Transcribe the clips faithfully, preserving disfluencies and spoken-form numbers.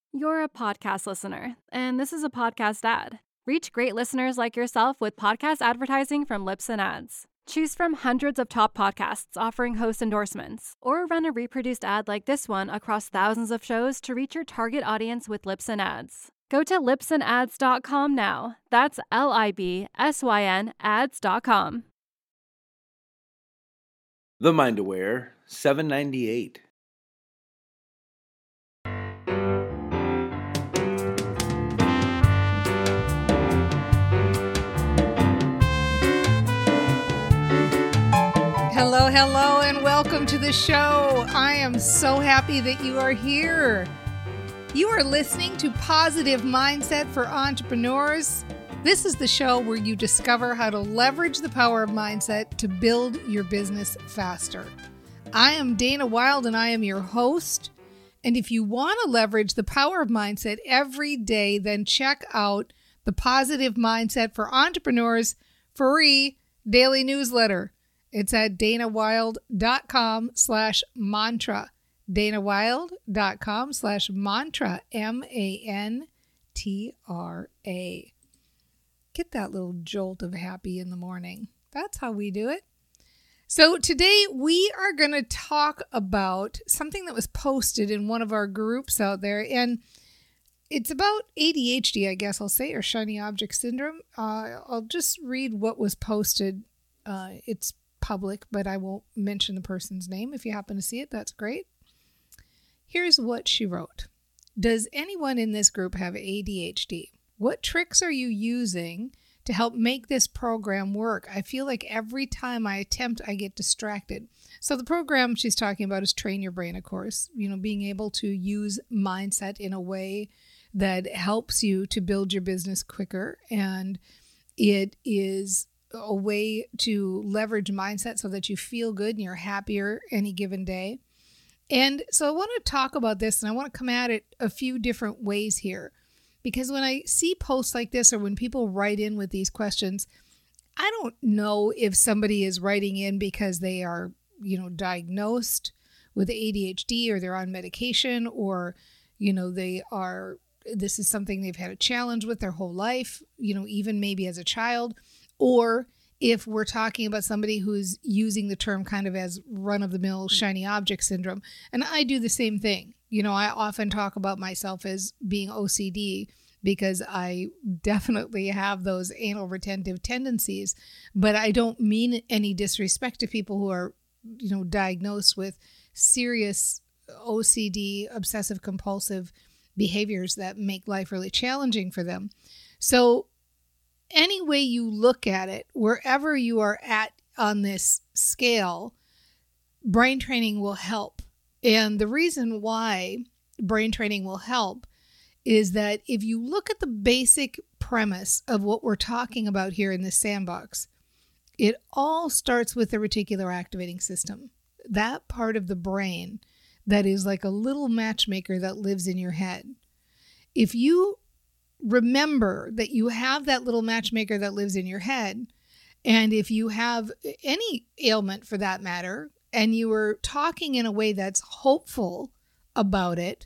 You're a podcast listener, and this is a podcast ad. Reach great listeners like yourself with podcast advertising from Libsyn Ads. Choose from hundreds of top podcasts offering host endorsements, or run a reproduced ad like this one across thousands of shows to reach your target audience with Libsyn Ads. Go to libsyn ads dot com now. That's L I B S Y N ads dot com. The Mind Aware seven ninety-eight. Hello, hello, and welcome to the show. I am so happy that you are here. You are listening to Positive Mindset for Entrepreneurs. This is the show where you discover how to leverage the power of mindset to build your business faster. I am Dana Wilde, and I am your host. And if you want to leverage the power of mindset every day, then check out the Positive Mindset for Entrepreneurs free daily newsletter. It's at danawilde.com slash mantra. danawilde.com slash mantra. M A N T R A. Get that little jolt of happy in the morning. That's how we do it. So today we are going to talk about something that was posted in one of our groups out there. And it's about A D H D, I guess I'll say, or shiny object syndrome. Uh, I'll just read what was posted. Uh, it's public, but I won't mention the person's name. If you happen to see it, that's great. Here's what she wrote. Does anyone in this group have A D H D? What tricks are you using to help make this program work? I feel like every time I attempt, I get distracted. So the program she's talking about is Train Your Brain, of course. You know, being able to use mindset in a way that helps you to build your business quicker. And it is a way to leverage mindset so that you feel good and you're happier any given day. And so I want to talk about this, and I want to come at it a few different ways here. Because when I see posts like this, or when people write in with these questions, I don't know if somebody is writing in because they are, you know, diagnosed with A D H D, or they're on medication, or, you know, they are, this is something they've had a challenge with their whole life, you know, even maybe as a child, or if we're talking about somebody who's using the term kind of as run-of-the-mill shiny object syndrome. And I do the same thing. You know, I often talk about myself as being O C D because I definitely have those anal retentive tendencies, but I don't mean any disrespect to people who are, you know, diagnosed with serious O C D, obsessive compulsive behaviors that make life really challenging for them. So any way you look at it, wherever you are at on this scale, brain training will help. And the reason why brain training will help is that if you look at the basic premise of what we're talking about here in this sandbox, it all starts with the reticular activating system, that part of the brain that is like a little matchmaker that lives in your head. If you remember that you have that little matchmaker that lives in your head, and if you have any ailment for that matter, and you are talking in a way that's hopeful about it,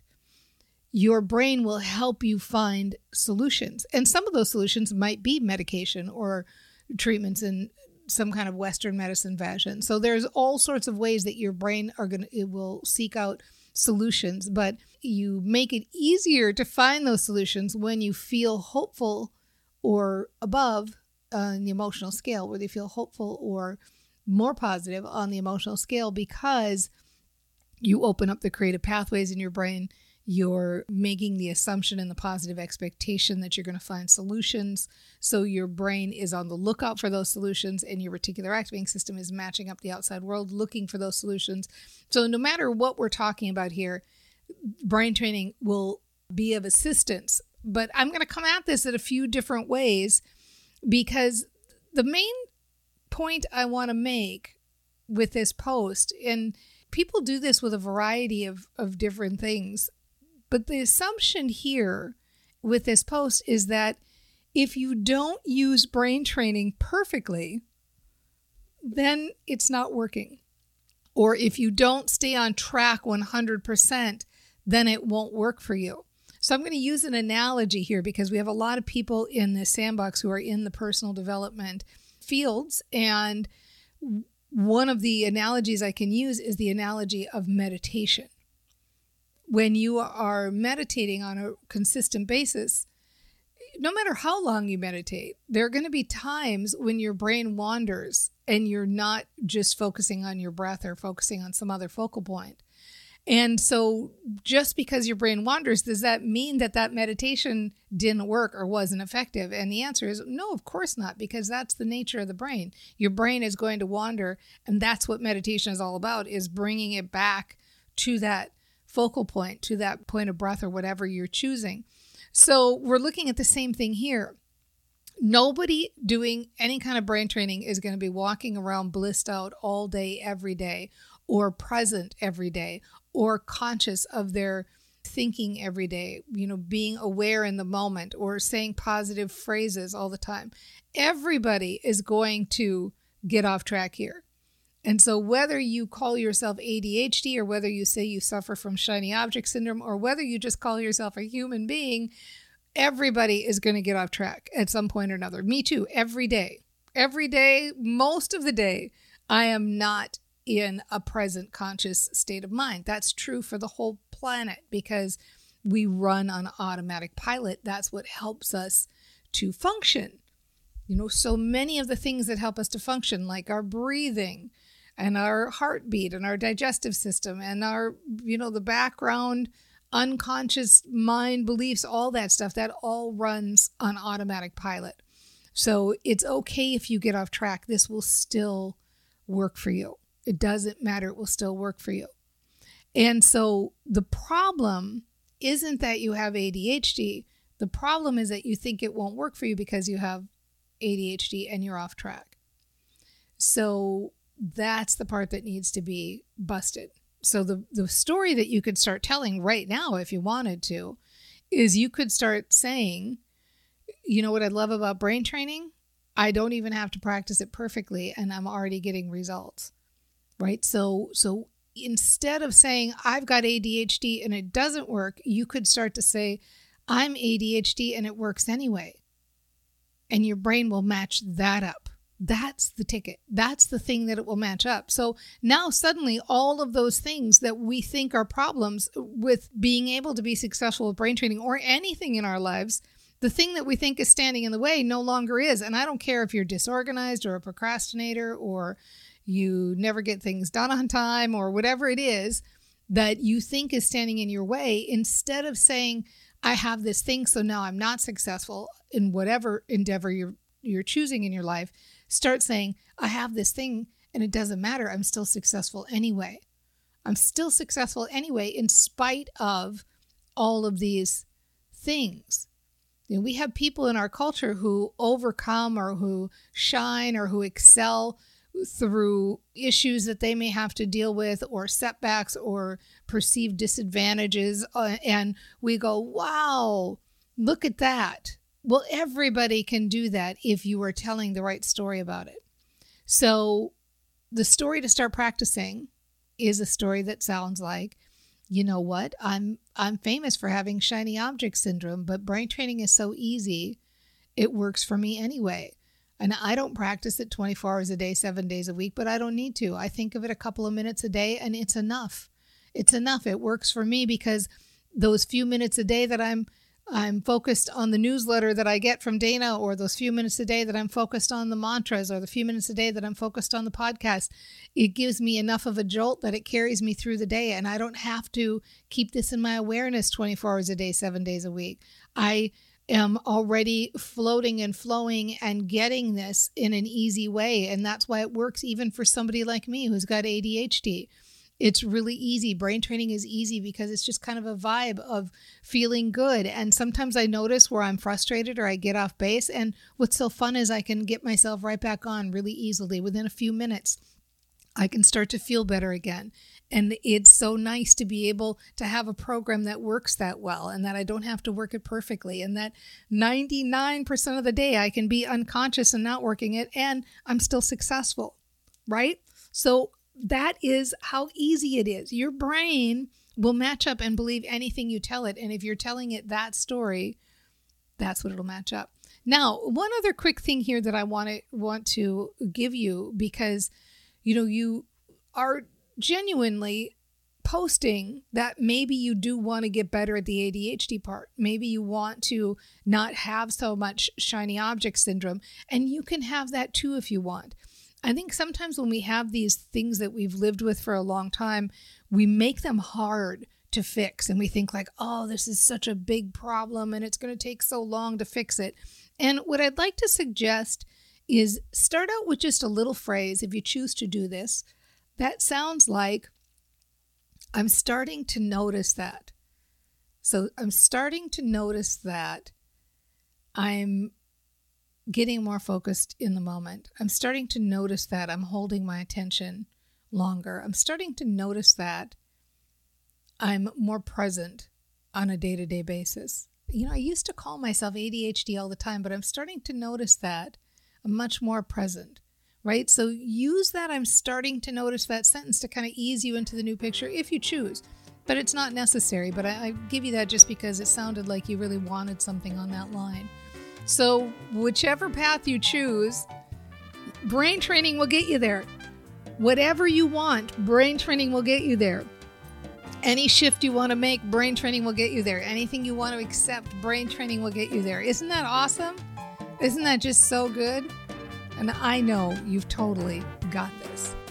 your brain will help you find solutions. And some of those solutions might be medication or treatments in some kind of Western medicine fashion. So there's all sorts of ways that your brain are going to, it will seek out solutions, but you make it easier to find those solutions when you feel hopeful or above on the emotional scale, whether you feel hopeful or more positive on the emotional scale, because you open up the creative pathways in your brain. You're making the assumption and the positive expectation that you're going to find solutions. So your brain is on the lookout for those solutions, and your reticular activating system is matching up the outside world, looking for those solutions. So no matter what we're talking about here, brain training will be of assistance. But I'm going to come at this in a few different ways, because the main point I want to make with this post, and people do this with a variety of, of different things, but the assumption here with this post is that if you don't use brain training perfectly, then it's not working. Or if you don't stay on track one hundred percent, then it won't work for you. So I'm going to use an analogy here because we have a lot of people in this sandbox who are in the personal development fields. And one of the analogies I can use is the analogy of meditation. When you are meditating on a consistent basis, no matter how long you meditate, there are going to be times when your brain wanders and you're not just focusing on your breath or focusing on some other focal point. And so just because your brain wanders, does that mean that that meditation didn't work or wasn't effective? And the answer is no, of course not, because that's the nature of the brain. Your brain is going to wander, and that's what meditation is all about, is bringing it back to that focal point, to that point of breath or whatever you're choosing. So we're looking at the same thing here. Nobody doing any kind of brain training is going to be walking around blissed out all day, every day, or present every day, or conscious of their thinking every day, you know, being aware in the moment, or saying positive phrases all the time. Everybody is going to get off track here. And so whether you call yourself A D H D, or whether you say you suffer from shiny object syndrome, or whether you just call yourself a human being, everybody is going to get off track at some point or another. Me too, every day. Every day, most of the day, I am not in a present conscious state of mind. That's true for the whole planet because we run on automatic pilot. That's what helps us to function. You know, so many of the things that help us to function, like our breathing and our heartbeat and our digestive system and our, you know, the background unconscious mind beliefs, all that stuff, that all runs on automatic pilot. So it's okay if you get off track. This will still work for you. It doesn't matter. It will still work for you. And so the problem isn't that you have A D H D. The problem is that you think it won't work for you because you have A D H D and you're off track. So that's the part that needs to be busted. So the, the story that you could start telling right now, if you wanted to, is you could start saying, you know what I love about brain training? I don't even have to practice it perfectly and I'm already getting results. Right? So, so instead of saying, I've got A D H D and it doesn't work, you could start to say, I'm A D H D and it works anyway. And your brain will match that up. That's the ticket. That's the thing that it will match up. So now suddenly all of those things that we think are problems with being able to be successful with brain training or anything in our lives, the thing that we think is standing in the way no longer is. And I don't care if you're disorganized or a procrastinator or you never get things done on time or whatever it is that you think is standing in your way. Instead of saying, I have this thing, so now I'm not successful in whatever endeavor you're you're choosing in your life, start saying, I have this thing and it doesn't matter. I'm still successful anyway. I'm still successful anyway, in spite of all of these things. You know, we have people in our culture who overcome or who shine or who excel through issues that they may have to deal with or setbacks or perceived disadvantages. Uh, and we go, wow, look at that. Well, everybody can do that if you are telling the right story about it. So the story to start practicing is a story that sounds like, you know what, I'm I'm famous for having shiny object syndrome, but brain training is so easy, it works for me anyway. And I don't practice it twenty-four hours a day, seven days a week, but I don't need to. I think of it a couple of minutes a day and it's enough. It's enough. It works for me because those few minutes a day that I'm I'm focused on the newsletter that I get from Dana, or those few minutes a day that I'm focused on the mantras, or the few minutes a day that I'm focused on the podcast, it gives me enough of a jolt that it carries me through the day. And I don't have to keep this in my awareness twenty-four hours a day, seven days a week. I am already floating and flowing and getting this in an easy way. And that's why it works even for somebody like me who's got A D H D. It's really easy. Brain training is easy because it's just kind of a vibe of feeling good. And sometimes I notice where I'm frustrated or I get off base. And what's so fun is I can get myself right back on really easily. Within a few minutes, I can start to feel better again. And it's so nice to be able to have a program that works that well and that I don't have to work it perfectly, and that ninety-nine percent of the day I can be unconscious and not working it and I'm still successful, right? So that is how easy it is. Your brain will match up and believe anything you tell it. And if you're telling it that story, that's what it'll match up. Now, one other quick thing here that I want to want to give you, because, you know, you are genuinely posting that maybe you do want to get better at the A D H D part. Maybe you want to not have so much shiny object syndrome, and you can have that too if you want. I think sometimes when we have these things that we've lived with for a long time, we make them hard to fix, and we think like, oh, this is such a big problem and it's going to take so long to fix it. And what I'd like to suggest is start out with just a little phrase, if you choose to do this, that sounds like, I'm starting to notice that. So I'm starting to notice that I'm getting more focused in the moment. I'm starting to notice that I'm holding my attention longer. I'm starting to notice that I'm more present on a day-to-day basis. You know, I used to call myself A D H D all the time, but I'm starting to notice that I'm much more present. Right? So use that I'm starting to notice that sentence to kind of ease you into the new picture if you choose. But it's not necessary. But I, I give you that just because it sounded like you really wanted something on that line. So whichever path you choose, brain training will get you there. Whatever you want, brain training will get you there. Any shift you want to make, brain training will get you there. Anything you want to accept, brain training will get you there. Isn't that awesome? Isn't that just so good? And I know you've totally got this.